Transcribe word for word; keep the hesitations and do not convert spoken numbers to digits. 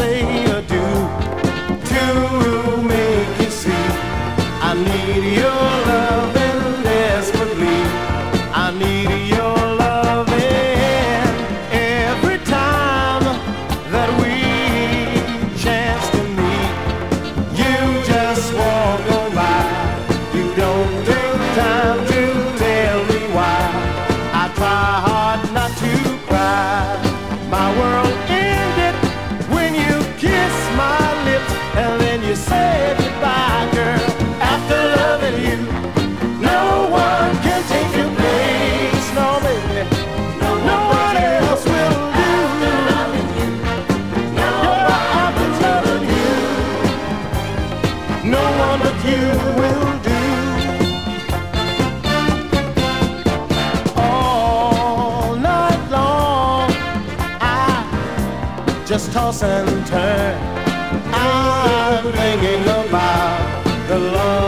say adieu to make you see I need your loving desperately. I need your loving every time that we chance to meet. You just walk on by. You don't take time to tell me why. I try hard not to cry. My world ended when you kissed my lips and then you said goodbye, girl. After loving you, no one can take your place. No, baby, no, no one else will do. After loving you, no one after loving you, no one but you will do. All night long, I just toss and turn. I'm thinking about the love